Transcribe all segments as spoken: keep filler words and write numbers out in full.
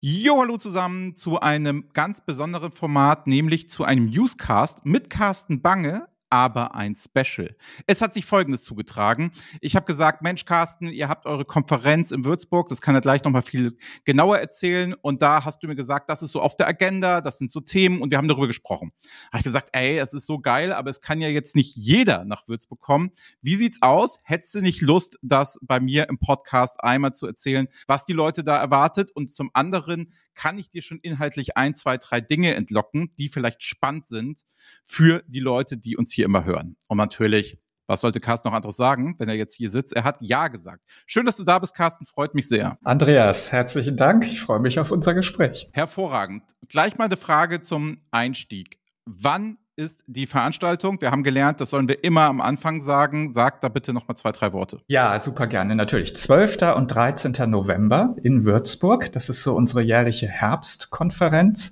Jo, hallo zusammen zu einem ganz besonderen Format, nämlich zu einem Newscast mit Carsten Bange, aber ein Special. Es hat sich Folgendes zugetragen. Ich habe gesagt, Mensch Carsten, ihr habt eure Konferenz in Würzburg, das kann er gleich nochmal viel genauer erzählen. Und da hast du mir gesagt, das ist so auf der Agenda, das sind so Themen und wir haben darüber gesprochen. Habe ich gesagt, ey, es ist so geil, aber es kann ja jetzt nicht jeder nach Würzburg kommen. Wie sieht's aus? Hättest du nicht Lust, das bei mir im Podcast einmal zu erzählen, was die Leute da erwartet? Und zum anderen kann ich dir schon inhaltlich ein, zwei, drei Dinge entlocken, die vielleicht spannend sind für die Leute, die uns hier immer hören. Und natürlich, was sollte Carsten noch anderes sagen, wenn er jetzt hier sitzt? Er hat Ja gesagt. Schön, dass du da bist, Carsten, freut mich sehr. Andreas, herzlichen Dank. Ich freue mich auf unser Gespräch. Hervorragend. Gleich mal eine Frage zum Einstieg. Wann ist die Veranstaltung? Wir haben gelernt, das sollen wir immer am Anfang sagen. Sag da bitte noch mal zwei, drei Worte. Ja, super gerne, natürlich. zwölfter und dreizehnter November in Würzburg. Das ist so unsere jährliche Herbstkonferenz.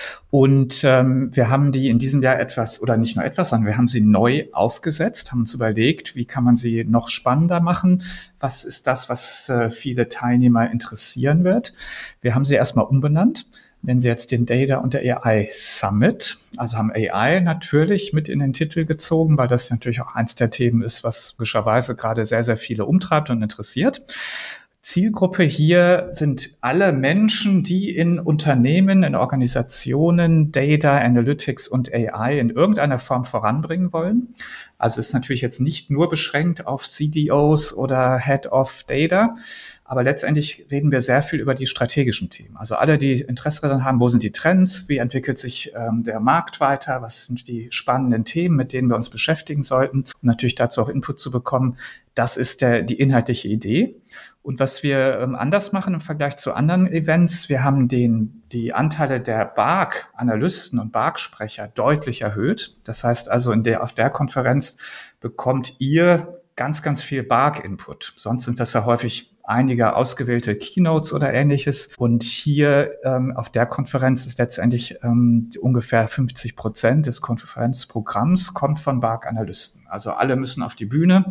Und ähm, wir haben die in diesem Jahr etwas, oder nicht nur etwas, sondern wir haben sie neu aufgesetzt, haben uns überlegt, wie kann man sie noch spannender machen? Was ist das, was äh, viele Teilnehmer interessieren wird? Wir haben sie erstmal umbenannt. Nennen sie jetzt den Data und der A I Summit. Also haben A I natürlich mit in den Titel gezogen, weil das natürlich auch eins der Themen ist, was logischerweise gerade sehr, sehr viele umtreibt und interessiert. Zielgruppe hier sind alle Menschen, die in Unternehmen, in Organisationen Data, Analytics und A I in irgendeiner Form voranbringen wollen. Also ist natürlich jetzt nicht nur beschränkt auf C D Os oder Head of Data, aber letztendlich reden wir sehr viel über die strategischen Themen. Also alle, die Interesse daran haben, wo sind die Trends, wie entwickelt sich ähm, der Markt weiter, was sind die spannenden Themen, mit denen wir uns beschäftigen sollten, und natürlich dazu auch Input zu bekommen. Das ist der, die inhaltliche Idee. Und was wir ähm, anders machen im Vergleich zu anderen Events, wir haben den, die Anteile der B A G-Analysten und B A G-Sprecher deutlich erhöht. Das heißt also, in der, auf der Konferenz bekommt ihr ganz, ganz viel B A G-Input. Sonst sind das ja häufig einige ausgewählte Keynotes oder Ähnliches. Und hier ähm, auf der Konferenz ist letztendlich ähm, ungefähr fünfzig Prozent des Konferenzprogramms kommt von B A G-Analysten. Also alle müssen auf die Bühne.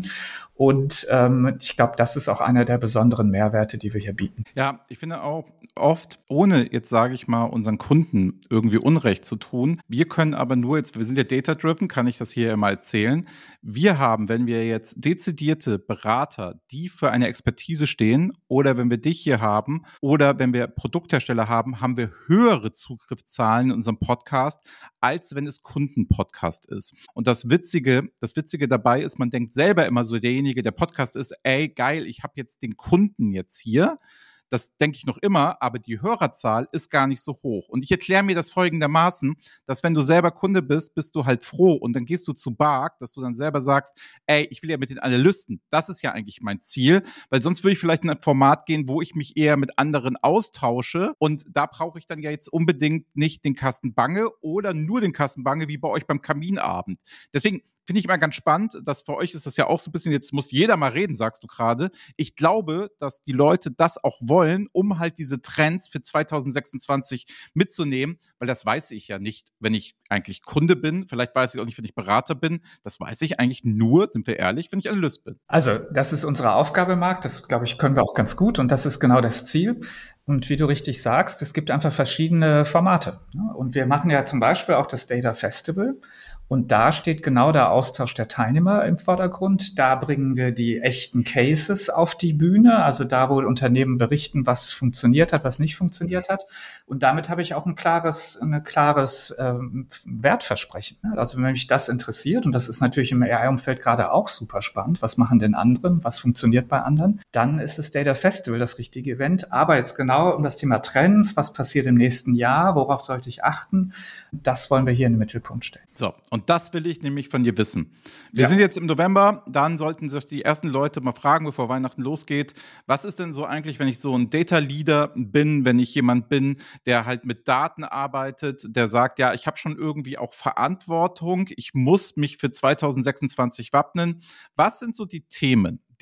Und ähm, ich glaube, das ist auch einer der besonderen Mehrwerte, die wir hier bieten. Ja, ich finde auch oft, ohne jetzt sage ich mal, unseren Kunden irgendwie Unrecht zu tun. Wir können aber nur jetzt, wir sind ja data-driven, kann ich das hier immer erzählen. Wir haben, wenn wir jetzt dezidierte Berater, die für eine Expertise stehen, oder wenn wir dich hier haben, oder wenn wir Produkthersteller haben, haben wir höhere Zugriffszahlen in unserem Podcast, als wenn es Kundenpodcast ist. Und das Witzige, das Witzige dabei ist, man denkt selber immer so, derjenige, der Podcast ist, ey, geil, ich habe jetzt den Kunden jetzt hier. Das denke ich noch immer, aber die Hörerzahl ist gar nicht so hoch. Und ich erkläre mir das folgendermaßen, dass wenn du selber Kunde bist, bist du halt froh und dann gehst du zu B A G, dass du dann selber sagst, ey, ich will ja mit den Analysten. Das ist ja eigentlich mein Ziel, weil sonst würde ich vielleicht in ein Format gehen, wo ich mich eher mit anderen austausche und da brauche ich dann ja jetzt unbedingt nicht den Carsten Bange oder nur den Carsten Bange wie bei euch beim Kaminabend. Deswegen finde ich immer ganz spannend, dass für euch ist das ja auch so ein bisschen, jetzt muss jeder mal reden, sagst du gerade. Ich glaube, dass die Leute das auch wollen, um halt diese Trends für zwanzig sechsundzwanzig mitzunehmen, weil das weiß ich ja nicht, wenn ich eigentlich Kunde bin. Vielleicht weiß ich auch nicht, wenn ich Berater bin. Das weiß ich eigentlich nur, sind wir ehrlich, wenn ich Analyst bin. Also das ist unsere Aufgabe, Marc. Das, glaube ich, können wir auch ganz gut und das ist genau das Ziel. Und wie du richtig sagst, es gibt einfach verschiedene Formate. Und wir machen ja zum Beispiel auch das Data Festival. Und da steht genau der Austausch der Teilnehmer im Vordergrund. Da bringen wir die echten Cases auf die Bühne, also da, wo Unternehmen berichten, was funktioniert hat, was nicht funktioniert hat. Und damit habe ich auch ein klares, ein klares ähm, Wertversprechen. Also wenn mich das interessiert, und das ist natürlich im A I-Umfeld gerade auch super spannend, was machen denn andere, was funktioniert bei anderen, dann ist das Data Festival das richtige Event. Aber jetzt genau um das Thema Trends, was passiert im nächsten Jahr, worauf sollte ich achten, das wollen wir hier in den Mittelpunkt stellen. So, und das will ich nämlich von dir wissen. Wir Ja. sind jetzt im November, dann sollten sich die ersten Leute mal fragen, bevor Weihnachten losgeht, was ist denn so eigentlich, wenn ich so ein Data Leader bin, wenn ich jemand bin, der halt mit Daten arbeitet, der sagt, ja, ich habe schon irgendwie auch Verantwortung, ich muss mich für zwanzig sechsundzwanzig wappnen. Was sind so die Themen,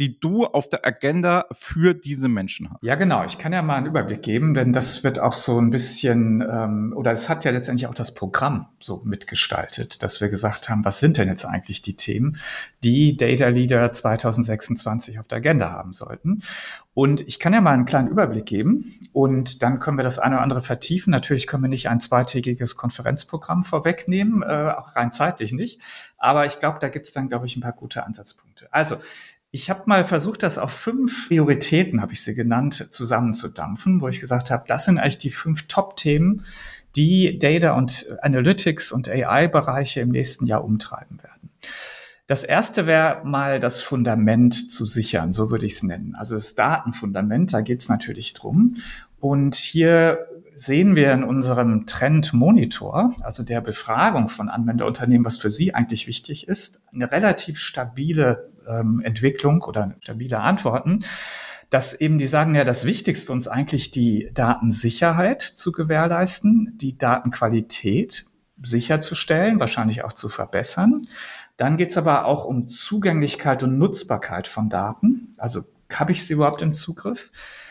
die du auf der Agenda für diese Menschen hast? Ja, genau. Ich kann ja mal einen Überblick geben, denn das wird auch so ein bisschen, ähm, oder es hat ja letztendlich auch das Programm so mitgestaltet, dass wir gesagt haben, was sind denn jetzt eigentlich die Themen, die Data Leader zwanzig sechsundzwanzig auf der Agenda haben sollten. Und ich kann ja mal einen kleinen Überblick geben und dann können wir das eine oder andere vertiefen. Natürlich können wir nicht ein zweitägiges Konferenzprogramm vorwegnehmen, äh, auch rein zeitlich nicht. Aber ich glaube, da gibt es dann, glaube ich, ein paar gute Ansatzpunkte. Also, ich habe mal versucht, das auf fünf Prioritäten, habe ich sie genannt, zusammenzudampfen, wo ich gesagt habe, das sind eigentlich die fünf Top-Themen, die Data und Analytics und A I-Bereiche im nächsten Jahr umtreiben werden. Das erste wäre mal das Fundament zu sichern, so würde ich es nennen. Also das Datenfundament, da geht es natürlich drum. Und hier sehen wir in unserem Trend-Monitor, also der Befragung von Anwenderunternehmen, was für sie eigentlich wichtig ist, eine relativ stabile ähm, Entwicklung oder stabile Antworten, dass eben die sagen, ja, das Wichtigste für uns eigentlich die Datensicherheit zu gewährleisten, die Datenqualität sicherzustellen, wahrscheinlich auch zu verbessern. Dann geht es aber auch um Zugänglichkeit und Nutzbarkeit von Daten. Also habe ich sie überhaupt im Zugriff?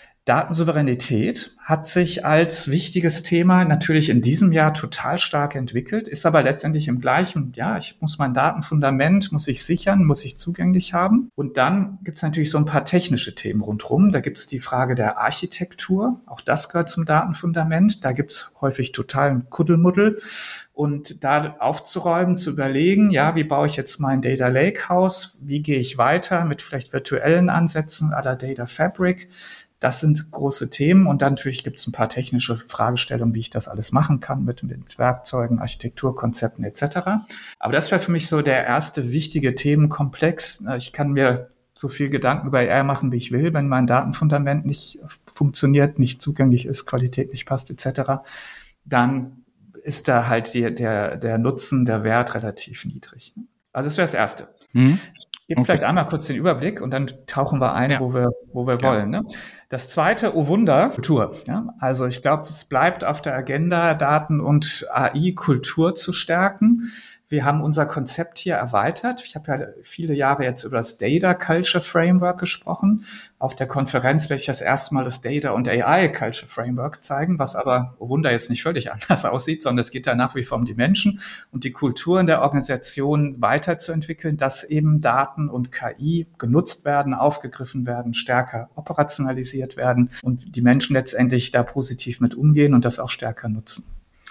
Datensouveränität hat sich als wichtiges Thema natürlich in diesem Jahr total stark entwickelt, ist aber letztendlich im gleichen, ja, ich muss mein Datenfundament, muss ich sichern, muss ich zugänglich haben. Und dann gibt es natürlich so ein paar technische Themen rundherum. Da gibt es die Frage der Architektur, auch das gehört zum Datenfundament. Da gibt es häufig totalen Kuddelmuddel. Und da aufzuräumen, zu überlegen, ja, wie baue ich jetzt mein Data Lakehouse? Wie gehe ich weiter mit vielleicht virtuellen Ansätzen à la Data Fabric? Das sind große Themen und dann natürlich gibt es ein paar technische Fragestellungen, wie ich das alles machen kann mit, mit Werkzeugen, Architekturkonzepten et cetera. Aber das wäre für mich so der erste wichtige Themenkomplex. Ich kann mir so viel Gedanken über A I machen, wie ich will, wenn mein Datenfundament nicht funktioniert, nicht zugänglich ist, Qualität nicht passt et cetera, dann ist da halt die, der, der Nutzen, der Wert relativ niedrig. Also das wäre das Erste. Mhm. Ich gebe okay. vielleicht einmal kurz den Überblick und dann tauchen wir ein, ja. wo wir, wo wir ja. wollen. Ne? Das Zweite, oh Wunder, Kultur. Ja? Also ich glaube, es bleibt auf der Agenda, Daten und A I-Kultur zu stärken. Wir haben unser Konzept hier erweitert. Ich habe ja viele Jahre jetzt über das Data Culture Framework gesprochen. Auf der Konferenz werde ich das erste Mal das Data und A I Culture Framework zeigen, was aber, oh Wunder, jetzt nicht völlig anders aussieht, sondern es geht da nach wie vor um die Menschen und die Kultur in der Organisation weiterzuentwickeln, dass eben Daten und K I genutzt werden, aufgegriffen werden, stärker operationalisiert werden und die Menschen letztendlich da positiv mit umgehen und das auch stärker nutzen.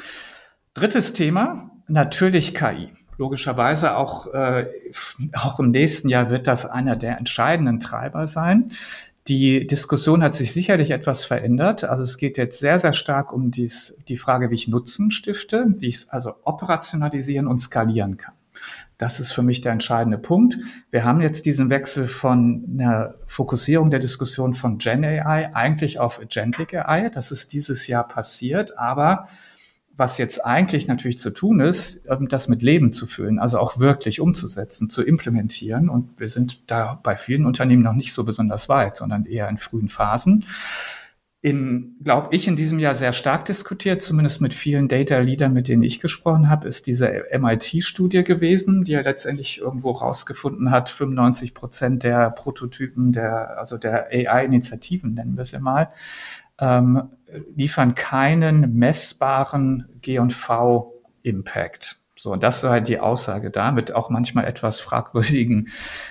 Drittes Thema, natürlich K I. Logischerweise auch, äh, auch im nächsten Jahr wird das einer der entscheidenden Treiber sein. Die Diskussion hat sich sicherlich etwas verändert. Also es geht jetzt sehr, sehr stark um dies, die Frage, wie ich Nutzen stifte, wie ich es also operationalisieren und skalieren kann. Das ist für mich der entscheidende Punkt. Wir haben jetzt diesen Wechsel von einer Fokussierung der Diskussion von Gen A I eigentlich auf Agentic A I. Das ist dieses Jahr passiert, aber was jetzt eigentlich natürlich zu tun ist, das mit Leben zu füllen, also auch wirklich umzusetzen, zu implementieren. Und wir sind da bei vielen Unternehmen noch nicht so besonders weit, sondern eher in frühen Phasen. In, glaube ich, in diesem Jahr sehr stark diskutiert, zumindest mit vielen Data Leadern, mit denen ich gesprochen habe, ist diese M I T-Studie gewesen, die ja letztendlich irgendwo rausgefunden hat, fünfundneunzig Prozent der Prototypen, der, also der A I-Initiativen, nennen wir es ja mal, ähm, liefern keinen messbaren G und V-Impact. So, und das war halt die Aussage da, mit auch manchmal etwas fragwürdigen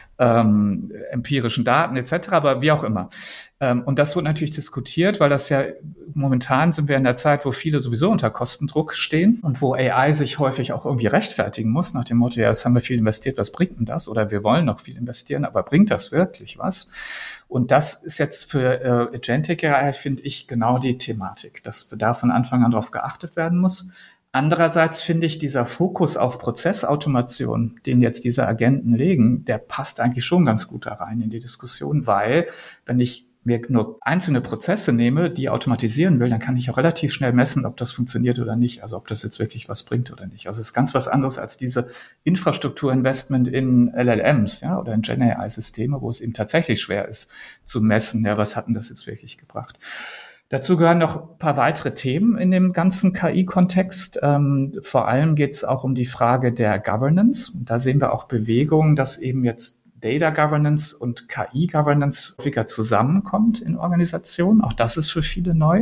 ähm, empirischen Daten et cetera, aber wie auch immer. Ähm, und das wird natürlich diskutiert, weil das ja momentan sind wir in der Zeit, wo viele sowieso unter Kostendruck stehen und wo A I sich häufig auch irgendwie rechtfertigen muss, nach dem Motto, ja, jetzt haben wir viel investiert, was bringt denn das? Oder wir wollen noch viel investieren, aber bringt das wirklich was? Und das ist jetzt für äh, Agentic A I, finde ich, genau die Thematik, dass da von Anfang an darauf geachtet werden muss. Andererseits finde ich, dieser Fokus auf Prozessautomation, den jetzt diese Agenten legen, der passt eigentlich schon ganz gut da rein in die Diskussion, weil wenn ich mir nur einzelne Prozesse nehme, die automatisieren will, dann kann ich auch relativ schnell messen, ob das funktioniert oder nicht, also ob das jetzt wirklich was bringt oder nicht. Also es ist ganz was anderes als diese Infrastrukturinvestment in L L Ms, ja, oder in Gen A I-Systeme, wo es eben tatsächlich schwer ist zu messen, ja, was hat denn das jetzt wirklich gebracht? Dazu gehören noch ein paar weitere Themen in dem ganzen K I-Kontext. Ähm, vor allem geht es auch um die Frage der Governance. Und da sehen wir auch Bewegungen, dass eben jetzt Data Governance und K I Governance häufiger zusammenkommt in Organisationen. Auch das ist für viele neu.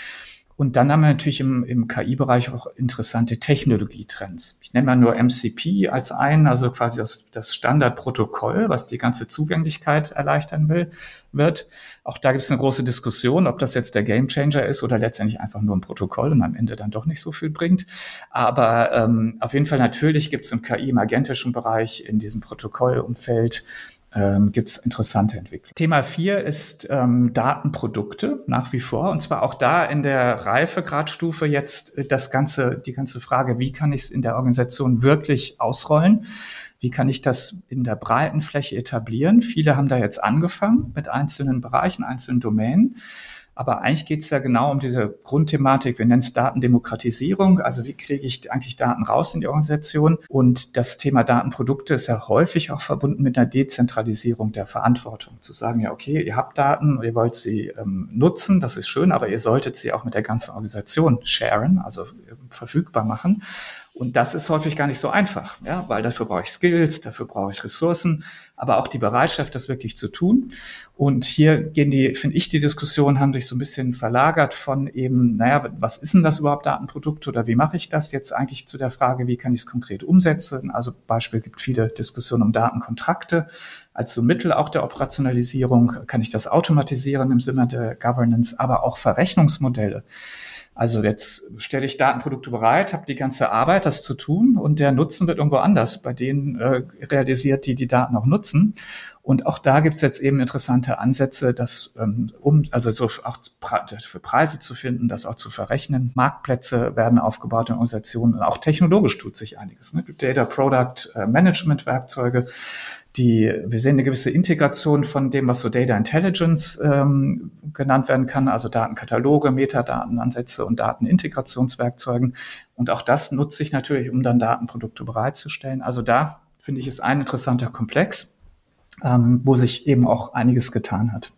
Und dann haben wir natürlich im, im K I-Bereich auch interessante Technologietrends. Ich nenne mal nur M C P als einen, also quasi das, das Standardprotokoll, was die ganze Zugänglichkeit erleichtern will, wird. Auch da gibt es eine große Diskussion, ob das jetzt der Gamechanger ist oder letztendlich einfach nur ein Protokoll und am Ende dann doch nicht so viel bringt. Aber ähm, auf jeden Fall natürlich gibt es im K I, im agentischen Bereich, in diesem Protokollumfeld, Ähm, gibt es interessante Entwicklungen. Thema vier ist ähm, Datenprodukte nach wie vor. Und zwar auch da in der Reifegradstufe jetzt das ganze, die ganze Frage, wie kann ich es in der Organisation wirklich ausrollen? Wie kann ich das in der breiten Fläche etablieren? Viele haben da jetzt angefangen mit einzelnen Bereichen, einzelnen Domänen. Aber eigentlich geht es ja genau um diese Grundthematik, wir nennen es Datendemokratisierung, also wie kriege ich eigentlich Daten raus in die Organisation? Und das Thema Datenprodukte ist ja häufig auch verbunden mit einer Dezentralisierung der Verantwortung. Zu sagen, ja okay, ihr habt Daten, ihr wollt sie ähm, nutzen, das ist schön, aber ihr solltet sie auch mit der ganzen Organisation sharen, also äh, verfügbar machen. Und das ist häufig gar nicht so einfach, ja, weil dafür brauche ich Skills, dafür brauche ich Ressourcen, aber auch die Bereitschaft, das wirklich zu tun. Und hier gehen die, finde ich, die Diskussionen haben sich so ein bisschen verlagert von eben, naja, was ist denn das überhaupt, Datenprodukt, oder wie mache ich das jetzt eigentlich zu der Frage, wie kann ich es konkret umsetzen? Also Beispiel gibt viele Diskussionen um Datenkontrakte als so Mittel auch der Operationalisierung. Kann ich das automatisieren im Sinne der Governance, aber auch Verrechnungsmodelle. Also jetzt stelle ich Datenprodukte bereit, habe die ganze Arbeit, das zu tun, und der Nutzen wird irgendwo anders bei denen äh, realisiert, die die Daten auch nutzen. Und auch da gibt es jetzt eben interessante Ansätze, das ähm, um also so auch für Preise zu finden, das auch zu verrechnen. Marktplätze werden aufgebaut in Organisationen, und auch technologisch tut sich einiges. Ne? Data Product äh, Management Werkzeuge. Die, wir sehen eine gewisse Integration von dem, was so Data Intelligence ähm, genannt werden kann, also Datenkataloge, Metadatenansätze und Datenintegrationswerkzeugen. Und auch das nutze ich natürlich, um dann Datenprodukte bereitzustellen. Also da finde ich, ist ein interessanter Komplex, ähm, wo sich eben auch einiges getan hat.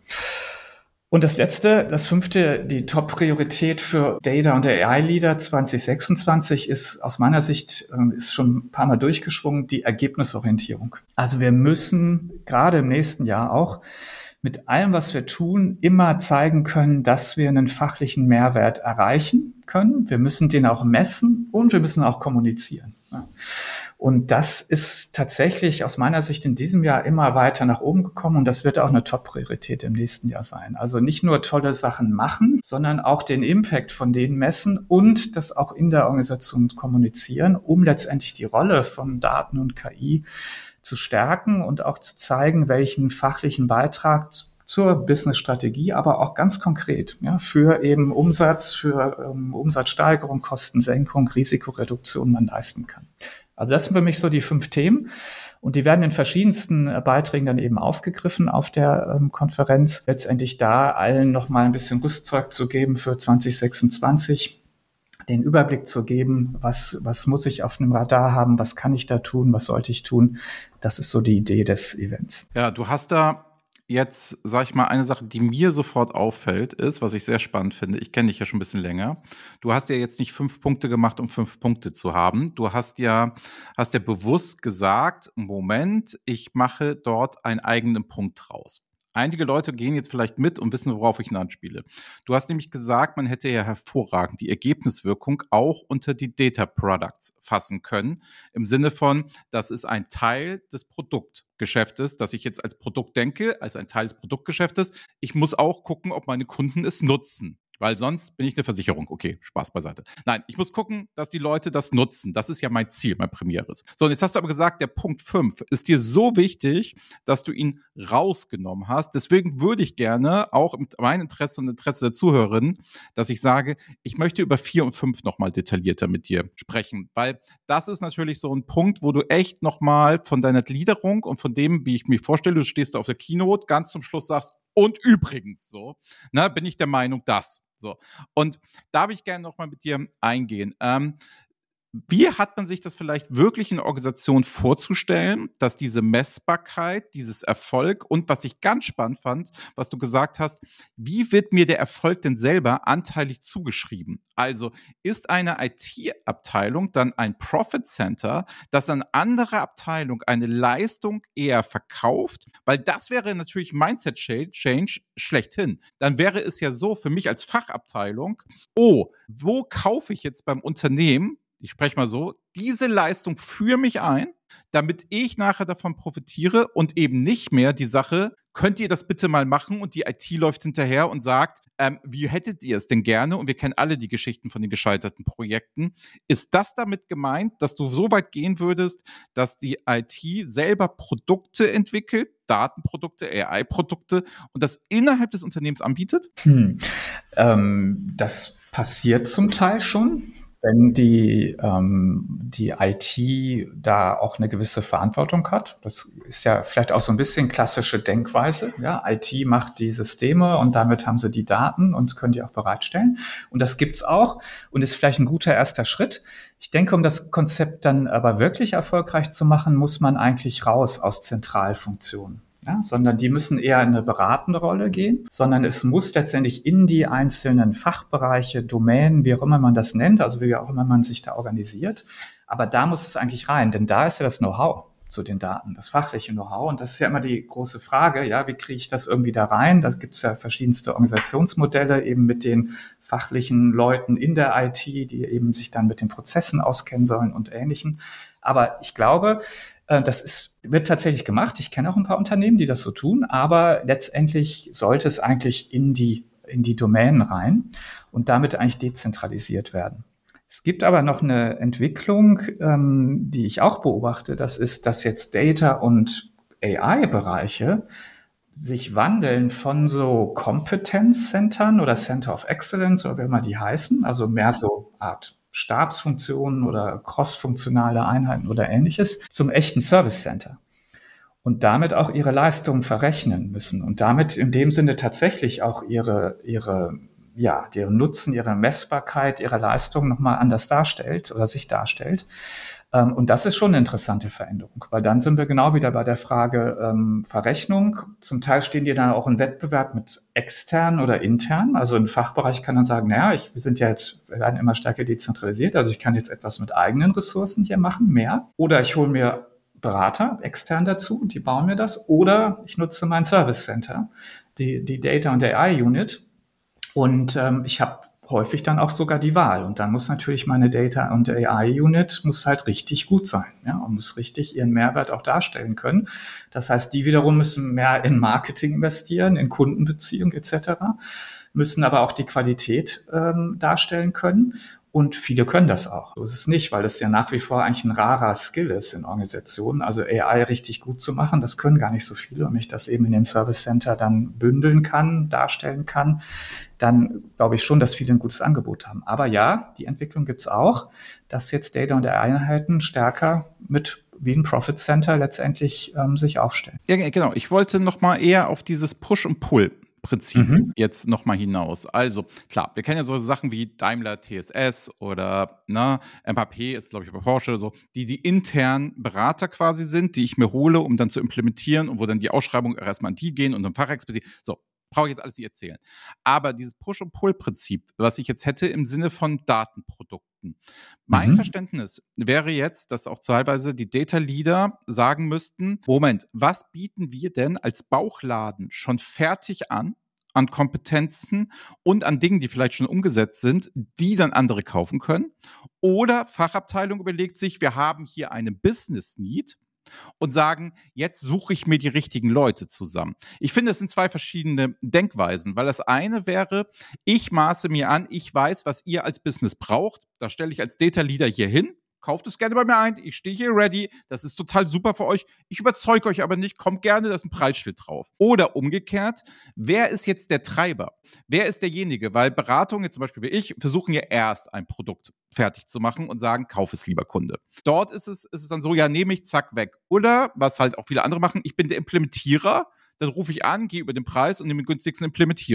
Und das letzte, das fünfte, die Top-Priorität für Data und A I-Leader zwanzig sechsundzwanzig ist aus meiner Sicht, ist schon ein paar Mal durchgeschwungen, die Ergebnisorientierung. Also wir müssen gerade im nächsten Jahr auch mit allem, was wir tun, immer zeigen können, dass wir einen fachlichen Mehrwert erreichen können. Wir müssen den auch messen und wir müssen auch kommunizieren. Und das ist tatsächlich aus meiner Sicht in diesem Jahr immer weiter nach oben gekommen, und das wird auch eine Top-Priorität im nächsten Jahr sein. Also nicht nur tolle Sachen machen, sondern auch den Impact von denen messen und das auch in der Organisation kommunizieren, um letztendlich die Rolle von Daten und K I zu stärken und auch zu zeigen, welchen fachlichen Beitrag zur Business-Strategie, aber auch ganz konkret, ja, für eben Umsatz, für ähm, Umsatzsteigerung, Kostensenkung, Risikoreduktion man leisten kann. Also das sind für mich so die fünf Themen, und die werden in verschiedensten äh, Beiträgen dann eben aufgegriffen auf der ähm, Konferenz. Letztendlich da allen nochmal ein bisschen Rüstzeug zu geben für zwanzig sechsundzwanzig, den Überblick zu geben, was, was muss ich auf einem Radar haben, was kann ich da tun, was sollte ich tun. Das ist so die Idee des Events. Ja, du hast da jetzt, sag ich mal, eine Sache, die mir sofort auffällt, ist, was ich sehr spannend finde, ich kenne dich ja schon ein bisschen länger, du hast ja jetzt nicht fünf Punkte gemacht, um fünf Punkte zu haben. Du hast ja, hast ja bewusst gesagt, Moment, ich mache dort einen eigenen Punkt draus. Einige Leute gehen jetzt vielleicht mit und wissen, worauf ich ihn anspiele. Du hast nämlich gesagt, man hätte ja hervorragend die Ergebniswirkung auch unter die Data Products fassen können. Im Sinne von, das ist ein Teil des Produktgeschäftes, dass ich jetzt als Produkt denke, als ein Teil des Produktgeschäftes. Ich muss auch gucken, ob meine Kunden es nutzen. Weil sonst bin ich eine Versicherung. Okay, Spaß beiseite. Nein, ich muss gucken, dass die Leute das nutzen. Das ist ja mein Ziel, mein primäres. So, und jetzt hast du aber gesagt, der Punkt fünf ist dir so wichtig, dass du ihn rausgenommen hast. Deswegen würde ich gerne, auch im mein Interesse und Interesse der Zuhörerinnen, dass ich sage, ich möchte über vier und fünf nochmal detaillierter mit dir sprechen. Weil das ist natürlich so ein Punkt, wo du echt nochmal von deiner Gliederung und von dem, wie ich mir vorstelle, du stehst auf der Keynote, ganz zum Schluss sagst, und übrigens so, ne, bin ich der Meinung, dass. So. Und da würde ich gerne nochmal mit dir eingehen. Ähm, Wie hat man sich das vielleicht wirklich in der Organisation vorzustellen, dass diese Messbarkeit, dieses Erfolg und was ich ganz spannend fand, was du gesagt hast, wie wird mir der Erfolg denn selber anteilig zugeschrieben? Also ist eine I T-Abteilung dann ein Profit Center, das an andere Abteilung eine Leistung eher verkauft? Weil das wäre natürlich Mindset Change schlechthin. Dann wäre es ja so für mich als Fachabteilung, oh, wo kaufe ich jetzt beim Unternehmen, ich spreche mal so, diese Leistung für mich ein, damit ich nachher davon profitiere und eben nicht mehr die Sache, könnt ihr das bitte mal machen und die I T läuft hinterher und sagt, ähm, wie hättet ihr es denn gerne? Und wir kennen alle die Geschichten von den gescheiterten Projekten. Ist das damit gemeint, dass du so weit gehen würdest, dass die I T selber Produkte entwickelt, Datenprodukte, A I-Produkte und das innerhalb des Unternehmens anbietet? Hm. Ähm, das passiert zum Teil schon. Wenn die, ähm, die I T da auch eine gewisse Verantwortung hat, das ist ja vielleicht auch so ein bisschen klassische Denkweise. Ja, I T macht die Systeme und damit haben sie die Daten und können die auch bereitstellen. Und das gibt's auch und ist vielleicht ein guter erster Schritt. Ich denke, um das Konzept dann aber wirklich erfolgreich zu machen, muss man eigentlich raus aus Zentralfunktionen. Ja, sondern die müssen eher in eine beratende Rolle gehen, sondern es muss letztendlich in die einzelnen Fachbereiche, Domänen, wie auch immer man das nennt, also wie auch immer man sich da organisiert. Aber da muss es eigentlich rein, denn da ist ja das Know-how zu den Daten, das fachliche Know-how. Und das ist ja immer die große Frage, ja, wie kriege ich das irgendwie da rein? Da gibt es ja verschiedenste Organisationsmodelle eben mit den fachlichen Leuten in der I T, die eben sich dann mit den Prozessen auskennen sollen und Ähnlichem. Aber ich glaube, das ist, wird tatsächlich gemacht. Ich kenne auch ein paar Unternehmen, die das so tun, aber letztendlich sollte es eigentlich in die, in die Domänen rein und damit eigentlich dezentralisiert werden. Es gibt aber noch eine Entwicklung, ähm, die ich auch beobachte. Das ist, dass jetzt Data- und A I-Bereiche sich wandeln von so Kompetenzcentern oder Center of Excellence oder wie immer die heißen, also mehr so Art Stabsfunktionen oder crossfunktionale Einheiten oder Ähnliches, zum echten Service Center. Und damit auch ihre Leistungen verrechnen müssen und damit in dem Sinne tatsächlich auch ihre, ihre, ja, deren Nutzen, ihre Messbarkeit, ihre Leistung nochmal anders darstellt oder sich darstellt. Und das ist schon eine interessante Veränderung, weil dann sind wir genau wieder bei der Frage ähm, Verrechnung. Zum Teil stehen die dann auch im Wettbewerb mit extern oder intern. Also ein Fachbereich kann dann sagen, naja, ich, wir sind ja jetzt, wir werden immer stärker dezentralisiert, also ich kann jetzt etwas mit eigenen Ressourcen hier machen, mehr. Oder ich hole mir Berater extern dazu, die bauen mir das. Oder ich nutze mein Service Center, die, die Data- und A I-Unit. Und ähm, ich habe häufig dann auch sogar die Wahl. Und dann muss natürlich meine Data- und A I-Unit muss halt richtig gut sein, ja, und muss richtig ihren Mehrwert auch darstellen können. Das heißt, die wiederum müssen mehr in Marketing investieren, in Kundenbeziehungen et cetera, müssen aber auch die Qualität ähm, darstellen können. Und viele können das auch. So ist es nicht, weil das ja nach wie vor eigentlich ein rarer Skill ist in Organisationen. Also A I richtig gut zu machen, das können gar nicht so viele. Und wenn ich das eben in dem Service Center dann bündeln kann, darstellen kann, dann glaube ich schon, dass viele ein gutes Angebot haben. Aber ja, die Entwicklung gibt's auch, dass jetzt Data- und A I-Einheiten stärker mit wie ein Profit Center letztendlich ähm, sich aufstellen. Ja, genau. Ich wollte noch mal eher auf dieses Push und Pull Prinzip mhm. jetzt nochmal hinaus. Also klar, wir kennen ja solche Sachen wie Daimler T S S oder ne, M H P ist, glaube ich, bei Porsche oder so, die die internen Berater quasi sind, die ich mir hole, um dann zu implementieren und wo dann die Ausschreibungen erstmal an die gehen und dann Fachexpertise. So, brauche ich jetzt alles nicht erzählen. Aber dieses Push- und Pull-Prinzip, was ich jetzt hätte im Sinne von Datenprodukten. Mein mhm. Verständnis wäre jetzt, dass auch teilweise die Data Leader sagen müssten, Moment, was bieten wir denn als Bauchladen schon fertig an, an Kompetenzen und an Dingen, die vielleicht schon umgesetzt sind, die dann andere kaufen können? Oder Fachabteilung überlegt sich, wir haben hier eine Business Need und sagen, jetzt suche ich mir die richtigen Leute zusammen. Ich finde, es sind zwei verschiedene Denkweisen, weil das eine wäre, ich maße mir an, ich weiß, was ihr als Business braucht, da stelle ich als Data Leader hier hin, kauft es gerne bei mir ein, ich stehe hier ready, das ist total super für euch, ich überzeuge euch aber nicht, kommt gerne, da ist ein Preisschild drauf. Oder umgekehrt, wer ist jetzt der Treiber? Wer ist derjenige? Weil Beratungen, jetzt zum Beispiel wie ich, versuchen ja erst ein Produkt fertig zu machen und sagen, kauf es lieber Kunde. Dort ist es, ist es dann so, ja, nehme ich, zack, weg. Oder, was halt auch viele andere machen, ich bin der Implementierer, dann rufe ich an, gehe über den Preis und nehme den günstigsten Implementierer.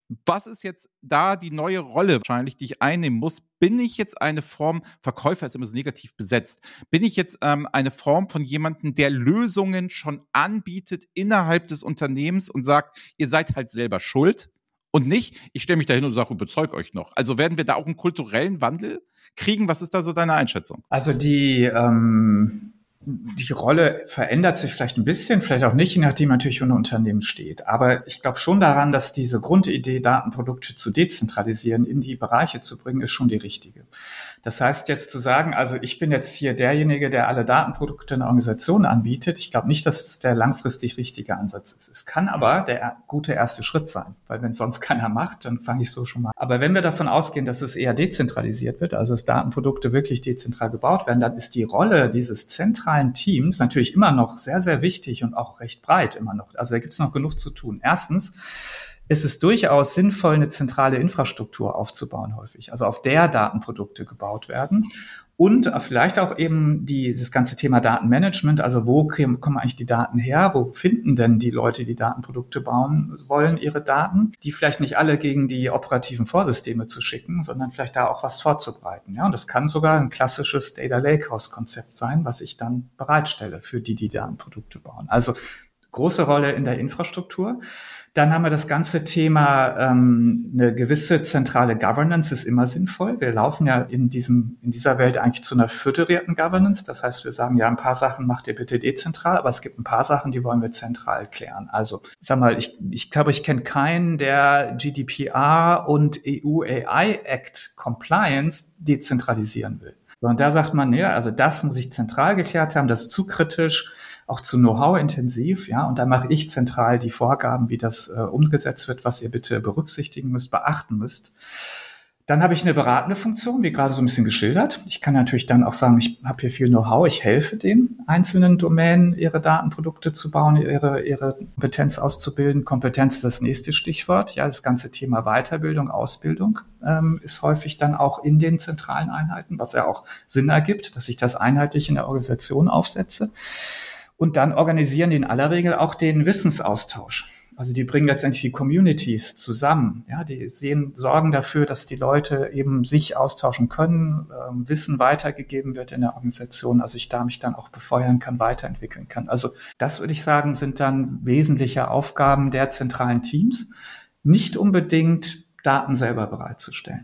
Was ist jetzt da die neue Rolle wahrscheinlich, die ich einnehmen muss? Bin ich jetzt eine Form, Verkäufer ist immer so negativ besetzt, bin ich jetzt ähm, eine Form von jemandem, der Lösungen schon anbietet innerhalb des Unternehmens und sagt, ihr seid halt selber schuld und nicht, ich stelle mich dahin und sage, überzeug euch noch. Also werden wir da auch einen kulturellen Wandel kriegen? Was ist da so deine Einschätzung? Also die, ähm, die Rolle verändert sich vielleicht ein bisschen, vielleicht auch nicht, je nachdem natürlich, wo ein Unternehmen steht. Aber ich glaube schon daran, dass diese Grundidee, Datenprodukte zu dezentralisieren, in die Bereiche zu bringen, ist schon die richtige. Das heißt jetzt zu sagen, also ich bin jetzt hier derjenige, der alle Datenprodukte in der Organisation anbietet. Ich glaube nicht, dass es der langfristig richtige Ansatz ist. Es kann aber der gute erste Schritt sein, weil wenn es sonst keiner macht, dann fange ich so schon mal. Aber wenn wir davon ausgehen, dass es eher dezentralisiert wird, also dass Datenprodukte wirklich dezentral gebaut werden, dann ist die Rolle dieses zentralen Teams natürlich immer noch sehr, sehr wichtig und auch recht breit immer noch. Also da gibt es noch genug zu tun. Erstens ist es durchaus sinnvoll, eine zentrale Infrastruktur aufzubauen häufig, also auf der Datenprodukte gebaut werden und vielleicht auch eben die, das ganze Thema Datenmanagement, also wo kriegen, kommen eigentlich die Daten her, wo finden denn die Leute, die Datenprodukte bauen wollen, ihre Daten, die vielleicht nicht alle gegen die operativen Vorsysteme zu schicken, sondern vielleicht da auch was vorzubereiten. Ja, und das kann sogar ein klassisches Data Lakehouse-Konzept sein, was ich dann bereitstelle für die, die Datenprodukte bauen. Also große Rolle in der Infrastruktur. Dann haben wir das ganze Thema, ähm, eine gewisse zentrale Governance ist immer sinnvoll. Wir laufen ja in diesem, in dieser Welt eigentlich zu einer föderierten Governance. Das heißt, wir sagen, ja, ein paar Sachen macht ihr bitte dezentral, aber es gibt ein paar Sachen, die wollen wir zentral klären. Also, ich sag mal, ich, ich glaube, ich kenne keinen, der G D P R und E U A I Act Compliance dezentralisieren will. Und da sagt man, ja, also das muss ich zentral geklärt haben, das ist zu kritisch, auch zu Know-how-intensiv, ja, und da mache ich zentral die Vorgaben, wie das äh, umgesetzt wird, was ihr bitte berücksichtigen müsst, beachten müsst. Dann habe ich eine beratende Funktion, wie gerade so ein bisschen geschildert. Ich kann natürlich dann auch sagen, ich habe hier viel Know-how, ich helfe den einzelnen Domänen, ihre Datenprodukte zu bauen, ihre, ihre Kompetenz auszubilden. Kompetenz ist das nächste Stichwort. Ja, das ganze Thema Weiterbildung, Ausbildung ähm, ist häufig dann auch in den zentralen Einheiten, was ja auch Sinn ergibt, dass ich das einheitlich in der Organisation aufsetze. Und dann organisieren die in aller Regel auch den Wissensaustausch. Also die bringen letztendlich die Communities zusammen. Ja, die sehen, sorgen dafür, dass die Leute eben sich austauschen können, äh, Wissen weitergegeben wird in der Organisation, also ich da mich dann auch befeuern kann, weiterentwickeln kann. Also das würde ich sagen, sind dann wesentliche Aufgaben der zentralen Teams, nicht unbedingt Daten selber bereitzustellen.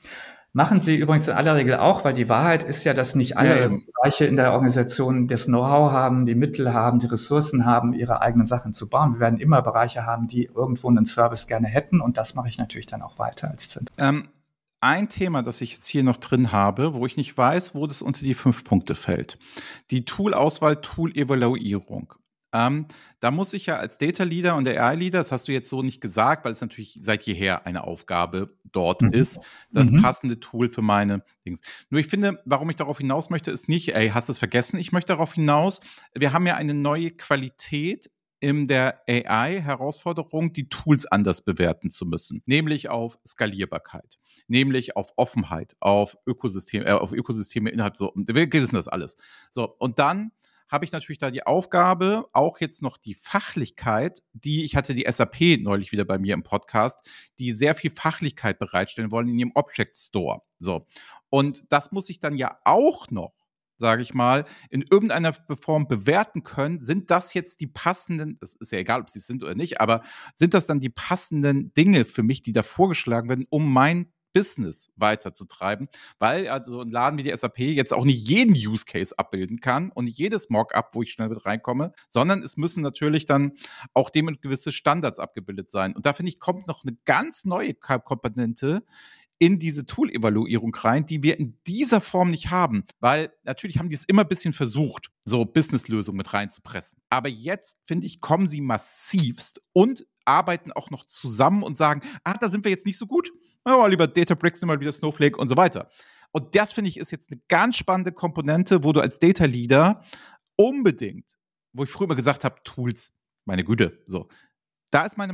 Machen sie übrigens in aller Regel auch, weil die Wahrheit ist ja, dass nicht alle ja, ja. Bereiche in der Organisation das Know-how haben, die Mittel haben, die Ressourcen haben, ihre eigenen Sachen zu bauen. Wir werden immer Bereiche haben, die irgendwo einen Service gerne hätten und das mache ich natürlich dann auch weiter als Zentrum. Ähm, ein Thema, das ich jetzt hier noch drin habe, wo ich nicht weiß, wo das unter die fünf Punkte fällt. Die Tool-Auswahl, Tool-Evaluierung. Ähm, da muss ich ja als Data Leader und der A I-Leader, das hast du jetzt so nicht gesagt, weil es natürlich seit jeher eine Aufgabe dort mhm. ist, das mhm. passende Tool für meine Dings. Nur ich finde, warum ich darauf hinaus möchte, ist nicht, ey, hast du es vergessen? Ich möchte darauf hinaus, wir haben ja eine neue Qualität in der A I-Herausforderung, die Tools anders bewerten zu müssen, nämlich auf Skalierbarkeit, nämlich auf Offenheit, auf Ökosysteme, äh, auf Ökosysteme innerhalb so, wir wissen das alles. So, und dann habe ich natürlich da die Aufgabe, auch jetzt noch die Fachlichkeit, die, ich hatte die S A P neulich wieder bei mir im Podcast, die sehr viel Fachlichkeit bereitstellen wollen in ihrem Object Store. So. Und das muss ich dann ja auch noch, sage ich mal, in irgendeiner Form bewerten können. Sind das jetzt die passenden, das ist ja egal, ob sie es sind oder nicht, aber sind das dann die passenden Dinge für mich, die da vorgeschlagen werden, um mein Business weiterzutreiben, weil also ein Laden wie die S A P jetzt auch nicht jeden Use Case abbilden kann und nicht jedes Mockup, wo ich schnell mit reinkomme, sondern es müssen natürlich dann auch dem gewisse Standards abgebildet sein. Und da finde ich, kommt noch eine ganz neue Komponente in diese Tool-Evaluierung rein, die wir in dieser Form nicht haben, weil natürlich haben die es immer ein bisschen versucht, so Business-Lösungen mit reinzupressen. Aber jetzt, finde ich, kommen sie massivst und arbeiten auch noch zusammen und sagen, ah, da sind wir jetzt nicht so gut, ja, lieber Databricks, mal wieder Snowflake und so weiter. Und das, finde ich, ist jetzt eine ganz spannende Komponente, wo du als Data Leader unbedingt, wo ich früher immer gesagt habe, Tools, meine Güte, so. Da ist meine Meinung,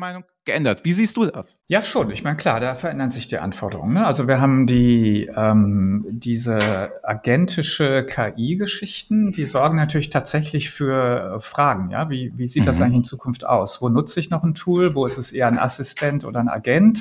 geändert. Wie siehst du das? Ja, schon. Ich meine, klar, da verändern sich die Anforderungen. Ne? Also wir haben die ähm, diese agentische K I-Geschichten, die sorgen natürlich tatsächlich für Fragen. Ja, wie wie sieht das Mhm. eigentlich in Zukunft aus? Wo nutze ich noch ein Tool? Wo ist es eher ein Assistent oder ein Agent?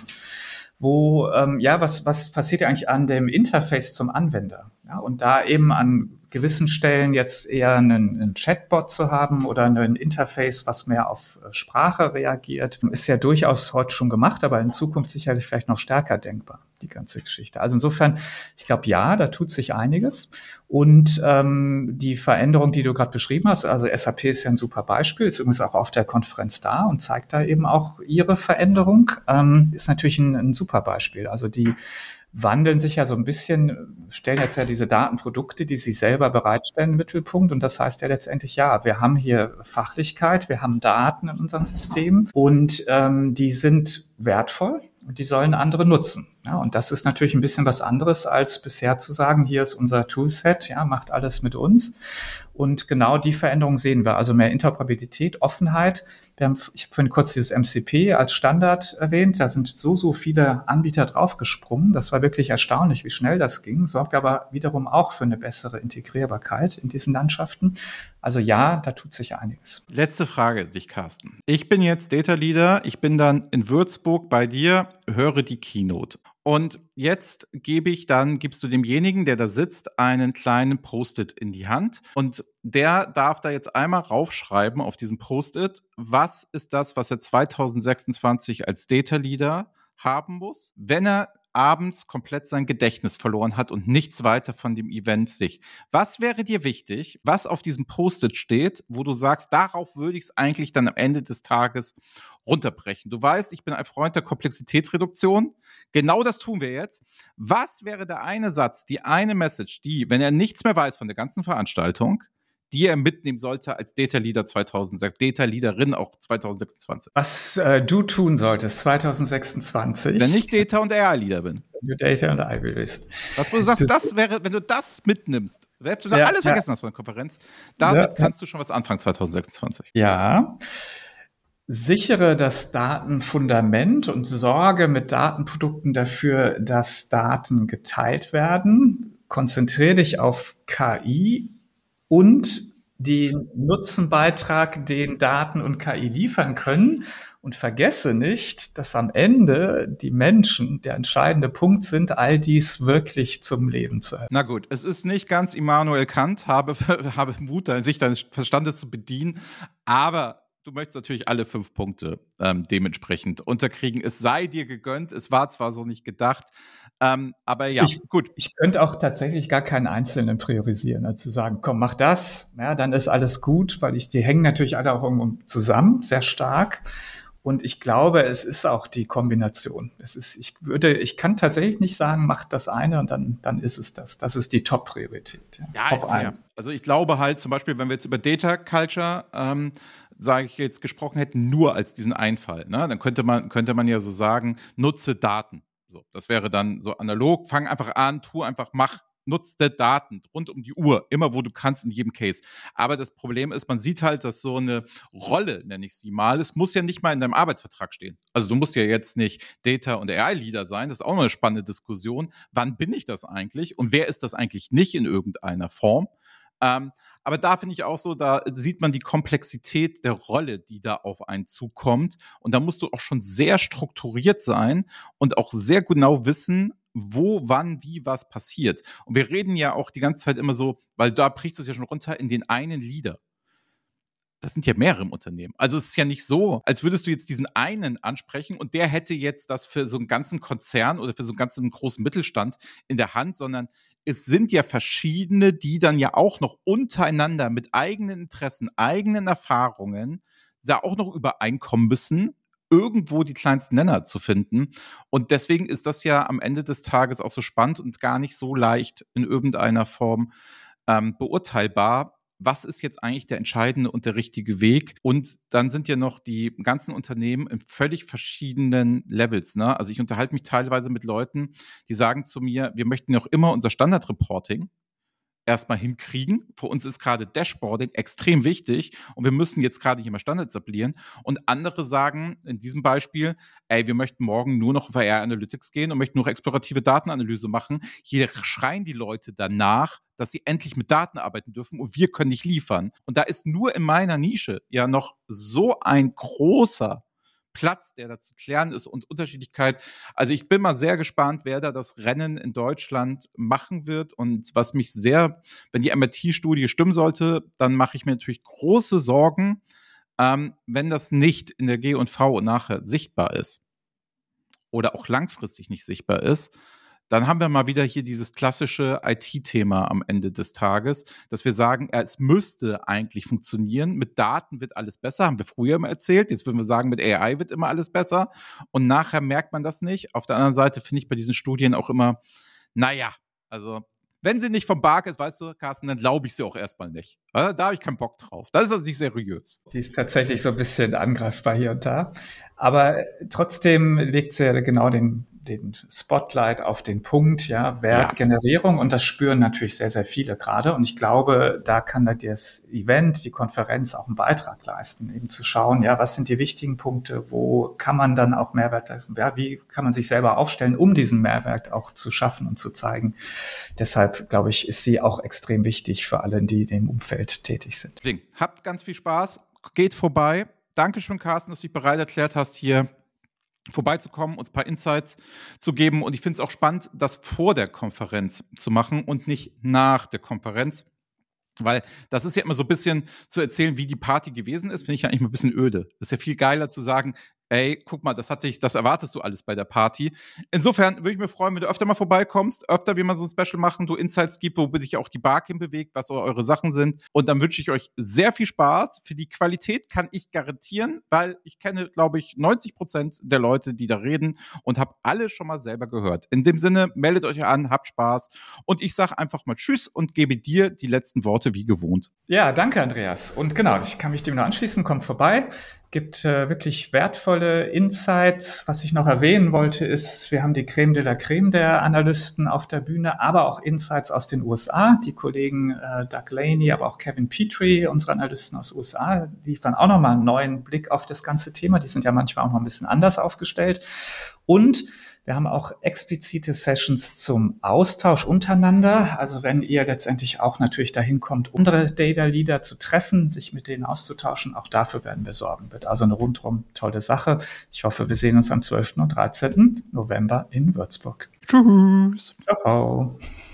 Wo ähm, ja, was was passiert eigentlich an dem Interface zum Anwender? Ja, und da eben an gewissen Stellen jetzt eher einen, einen Chatbot zu haben oder ein Interface, was mehr auf Sprache reagiert, ist ja durchaus heute schon gemacht, aber in Zukunft sicherlich vielleicht noch stärker denkbar, die ganze Geschichte. Also insofern, ich glaube, ja, da tut sich einiges. Und ähm, die Veränderung, die du gerade beschrieben hast, also S A P ist ja ein super Beispiel, ist übrigens auch auf der Konferenz da und zeigt da eben auch ihre Veränderung, ähm, ist natürlich ein, ein super Beispiel. Also die wandeln sich ja so ein bisschen, stellen jetzt ja diese Datenprodukte, die sie selber bereitstellen, im Mittelpunkt. Und das heißt ja letztendlich, ja, wir haben hier Fachlichkeit, wir haben Daten in unserem System und ähm, die sind wertvoll und die sollen andere nutzen. Ja, und das ist natürlich ein bisschen was anderes, als bisher zu sagen, hier ist unser Toolset, ja, macht alles mit uns. Und genau die Veränderung sehen wir. Also mehr Interoperabilität, Offenheit. Wir haben, ich habe vorhin kurz dieses M C P als Standard erwähnt. Da sind so, so viele Anbieter draufgesprungen. Das war wirklich erstaunlich, wie schnell das ging. Sorgt aber wiederum auch für eine bessere Integrierbarkeit in diesen Landschaften. Also ja, da tut sich einiges. Letzte Frage an dich, Carsten. Ich bin jetzt Data Leader. Ich bin dann in Würzburg bei dir, höre die Keynote. Und jetzt gebe ich dann, gibst du demjenigen, der da sitzt, einen kleinen Post-it in die Hand. Und der darf da jetzt einmal raufschreiben auf diesem Post-it, was ist das, was er zwanzig sechsundzwanzig als Data Leader haben muss, wenn er abends komplett sein Gedächtnis verloren hat und nichts weiter von dem Event sich. Was wäre dir wichtig, was auf diesem Post-it steht, wo du sagst, darauf würde ich es eigentlich dann am Ende des Tages runterbrechen? Du weißt, ich bin ein Freund der Komplexitätsreduktion. Genau das tun wir jetzt. Was wäre der eine Satz, die eine Message, die, wenn er nichts mehr weiß von der ganzen Veranstaltung, die er mitnehmen sollte als Data Leader zweitausendsechs, Data Leaderin auch zwanzig sechsundzwanzig? Was äh, du tun solltest zwanzig sechsundzwanzig. Wenn ich Data und A I Leader bin. Wenn du Data und A I bist. Was wo du sagst, das wäre, wenn du das mitnimmst, selbst wenn du Ja, alles ja. vergessen hast von der Konferenz, damit Ja. kannst du schon was anfangen zwanzig sechsundzwanzig. Ja. Sichere das Datenfundament und sorge mit Datenprodukten dafür, dass Daten geteilt werden. Konzentriere dich auf K I und den Nutzenbeitrag, den Daten und K I liefern können. Und vergesse nicht, dass am Ende die Menschen der entscheidende Punkt sind, all dies wirklich zum Leben zu erhalten. Na gut, es ist nicht ganz Immanuel Kant, habe, habe Mut, sich deines Verstandes zu bedienen, aber du möchtest natürlich alle fünf Punkte ähm, dementsprechend unterkriegen. Es sei dir gegönnt, es war zwar so nicht gedacht, ähm, aber ja, ich, gut. Ich könnte auch tatsächlich gar keinen Einzelnen priorisieren, also zu sagen, komm, mach das, ja, dann ist alles gut, weil ich, die hängen natürlich alle auch irgendwo zusammen, sehr stark. Und ich glaube, es ist auch die Kombination. Es ist, ich würde, ich kann tatsächlich nicht sagen, mach das eine und dann, dann ist es das. Das ist die Top-Priorität. Ja, Ja, Top ja. eins. Also ich glaube halt zum Beispiel, wenn wir jetzt über Data Culture, ähm, sage ich jetzt, gesprochen hätten, nur als diesen Einfall, ne? Dann könnte man, könnte man ja so sagen, nutze Daten. So, das wäre dann so analog, fang einfach an, tu einfach, mach, nutze Daten rund um die Uhr, immer wo du kannst, in jedem Case. Aber das Problem ist, man sieht halt, dass so eine Rolle, nenne ich sie mal, es muss ja nicht mal in deinem Arbeitsvertrag stehen. Also du musst ja jetzt nicht Data- und A I-Leader sein, das ist auch noch eine spannende Diskussion. Wann bin ich das eigentlich und wer ist das eigentlich nicht in irgendeiner Form? Ähm, aber da finde ich auch so, da sieht man die Komplexität der Rolle, die da auf einen zukommt. Und da musst du auch schon sehr strukturiert sein und auch sehr genau wissen, wo, wann, wie, was passiert. Und wir reden ja auch die ganze Zeit immer so, weil da bricht es ja schon runter in den einen Leader. Das sind ja mehrere im Unternehmen. Also es ist ja nicht so, als würdest du jetzt diesen einen ansprechen und der hätte jetzt das für so einen ganzen Konzern oder für so einen ganzen großen Mittelstand in der Hand, sondern es sind ja verschiedene, die dann ja auch noch untereinander mit eigenen Interessen, eigenen Erfahrungen da auch noch übereinkommen müssen, irgendwo die kleinsten Nenner zu finden. Und deswegen ist das ja am Ende des Tages auch so spannend und gar nicht so leicht in irgendeiner Form ähm, beurteilbar. Was ist jetzt eigentlich der entscheidende und der richtige Weg? Und dann sind ja noch die ganzen Unternehmen in völlig verschiedenen Levels. Ne? Also ich unterhalte mich teilweise mit Leuten, die sagen zu mir, wir möchten noch immer unser Standard-Reporting erstmal hinkriegen. Für uns ist gerade Dashboarding extrem wichtig und wir müssen jetzt gerade hier mal Standards etablieren. Und andere sagen in diesem Beispiel, ey, wir möchten morgen nur noch auf A R Analytics gehen und möchten nur explorative Datenanalyse machen. Hier schreien die Leute danach, dass sie endlich mit Daten arbeiten dürfen und wir können nicht liefern. Und da ist nur in meiner Nische ja noch so ein großer Platz, der da zu klären ist und Unterschiedlichkeit. Also ich bin mal sehr gespannt, wer da das Rennen in Deutschland machen wird und was mich sehr, wenn die M I T-Studie stimmen sollte, dann mache ich mir natürlich große Sorgen, ähm, wenn das nicht in der G und V und nachher sichtbar ist oder auch langfristig nicht sichtbar ist. Dann haben wir mal wieder hier dieses klassische I T-Thema am Ende des Tages, dass wir sagen, es müsste eigentlich funktionieren. Mit Daten wird alles besser, haben wir früher immer erzählt. Jetzt würden wir sagen, mit A I wird immer alles besser. Und nachher merkt man das nicht. Auf der anderen Seite finde ich bei diesen Studien auch immer, naja, also wenn sie nicht vom Bark ist, weißt du, Carsten, dann glaube ich sie auch erstmal nicht. Da habe ich keinen Bock drauf. Das ist also nicht seriös. Die ist tatsächlich so ein bisschen angreifbar hier und da. Aber trotzdem legt sie ja genau den den Spotlight auf den Punkt, ja, Wertgenerierung. Ja. Und das spüren natürlich sehr, sehr viele gerade. Und ich glaube, da kann da das Event, die Konferenz auch einen Beitrag leisten, eben zu schauen, ja, was sind die wichtigen Punkte, wo kann man dann auch Mehrwert, ja, wie kann man sich selber aufstellen, um diesen Mehrwert auch zu schaffen und zu zeigen. Deshalb, glaube ich, ist sie auch extrem wichtig für alle, die in dem Umfeld tätig sind. Habt ganz viel Spaß, geht vorbei. Dankeschön, Carsten, dass du dich bereit erklärt hast, hier vorbeizukommen, uns ein paar Insights zu geben. Und ich finde es auch spannend, das vor der Konferenz zu machen und nicht nach der Konferenz. Weil das ist ja immer so ein bisschen zu erzählen, wie die Party gewesen ist, finde ich ja eigentlich mal ein bisschen öde. Das ist ja viel geiler zu sagen, ey, guck mal, das hatte ich, das erwartest du alles bei der Party. Insofern würde ich mich freuen, wenn du öfter mal vorbeikommst, öfter wie man so ein Special machen, du Insights gibt, wo sich auch die Bar hin bewegt, was so eure Sachen sind. Und dann wünsche ich euch sehr viel Spaß. Für die Qualität kann ich garantieren, weil ich kenne, glaube ich, neunzig Prozent der Leute, die da reden und habe alle schon mal selber gehört. In dem Sinne, meldet euch an, habt Spaß. Und ich sage einfach mal Tschüss und gebe dir die letzten Worte wie gewohnt. Ja, danke, Andreas. Und genau, ich kann mich dem nur anschließen, kommt vorbei. Gibt äh, wirklich wertvolle Insights. Was ich noch erwähnen wollte, ist, wir haben die Creme de la Creme der Analysten auf der Bühne, aber auch Insights aus den U S A. Die Kollegen äh, Doug Laney, aber auch Kevin Petrie, unsere Analysten aus den U S A, liefern auch nochmal einen neuen Blick auf das ganze Thema. Die sind ja manchmal auch noch ein bisschen anders aufgestellt. Und wir haben auch explizite Sessions zum Austausch untereinander. Also wenn ihr letztendlich auch natürlich dahin kommt, unsere Data Leader zu treffen, sich mit denen auszutauschen, auch dafür werden wir sorgen. Wird also eine rundum tolle Sache. Ich hoffe, wir sehen uns am zwölften und dreizehnten November in Würzburg. Tschüss. Ciao.